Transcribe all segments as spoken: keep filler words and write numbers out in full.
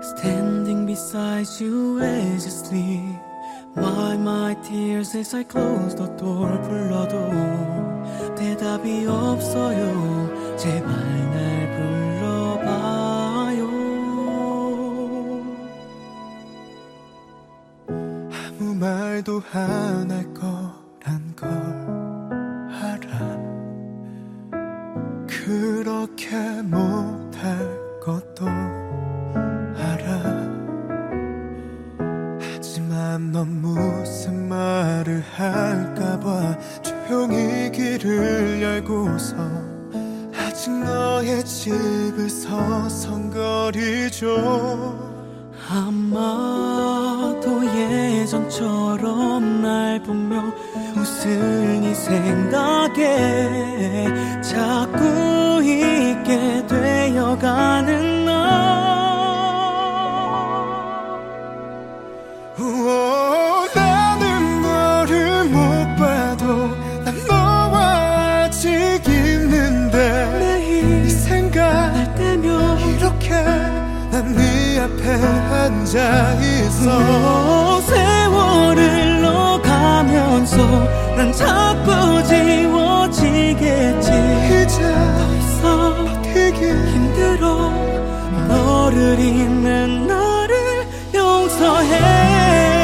Standing beside you as you sleep. Wipe my tears as I close the door. 불러도 대답이 없어요. 제발 날 불러봐요. 아무 말도 안 할 거란 걸 알아. 그렇게 못할 것도 알아. 하지만 넌 무슨 말을 할까봐 조용히 길을 열고서 아직 너의 집을 서성거리죠. 아마도 예전처럼 날 보며 웃을 네 생각에 자꾸 잊게 되어가는 너. 우와, 나는 너를 못 봐도 난 너와 아직 있는데 매일 네 생각 날 때면 이렇게 난 네 앞에 앉아있어. 세월을 넣어가면서 난 자꾸 지워지겠지. 이제 더 이상 버티기 힘들어. 너를 잊는 나를 용서해.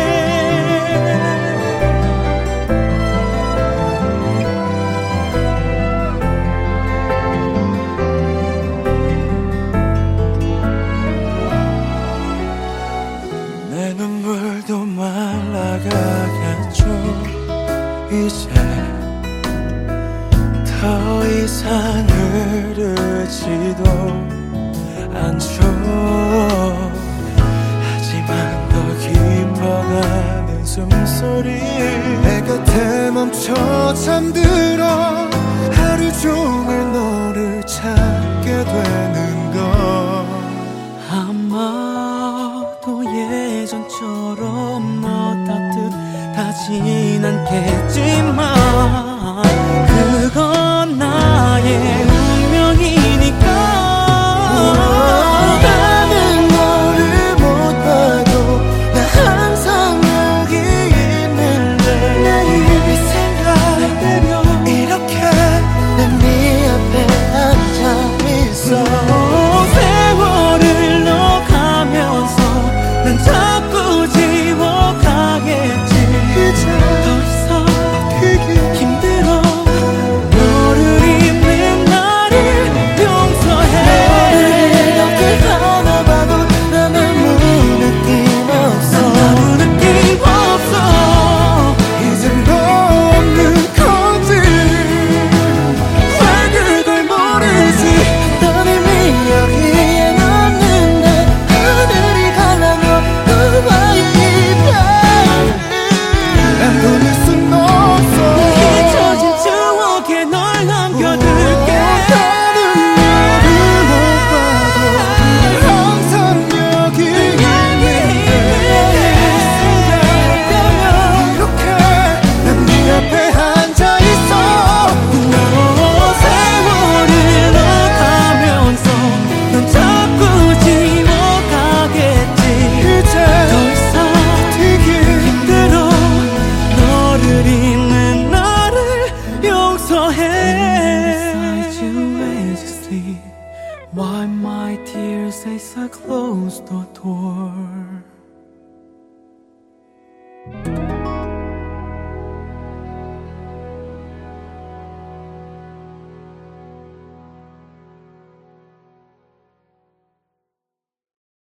내 눈물도 말라가겠죠. 이제 더 이상 흐르지도 않죠. 하지만 더 깊어가는 숨소리 내 곁에 멈춰 잠들어 하루 종일 너를 찾게 되는 것. 아마도 예전처럼 너 따뜻하진 않겠지만 그건 나의 운명이니까. 나는 너를 못 봐도 나 항상 여기 있는데 매일 네 생각 때면 이렇게 난 네 앞에 앉아있어. 세월을 넣어가면서 난 자꾸 지워가겠지. 이제 더 이상 버티기 힘들어. 너를 잊는 나를 용서해. 이렇게 하나 봐도 나는 아무 느낌 없어. 아무 느낌 없어. 이젠 너 없는 건지 왜 그걸 모르지. 너를 여기에 넣는데 하늘이 갈라져 너와의 이별. 난 돌릴 순 없어. 잊혀진 추억에 널 남겨둘게. 나는 너를 못 봐도 항상 여기 있는데 이렇게 난 네 앞에 앉아있어. 세월을 넣어가면서 넌 자꾸 지워가겠지. 이제 더 이상 버티기 힘들어. 너를 잊는 나를 용서해. Beside you as you sleep. Wipe my tears as I close the door.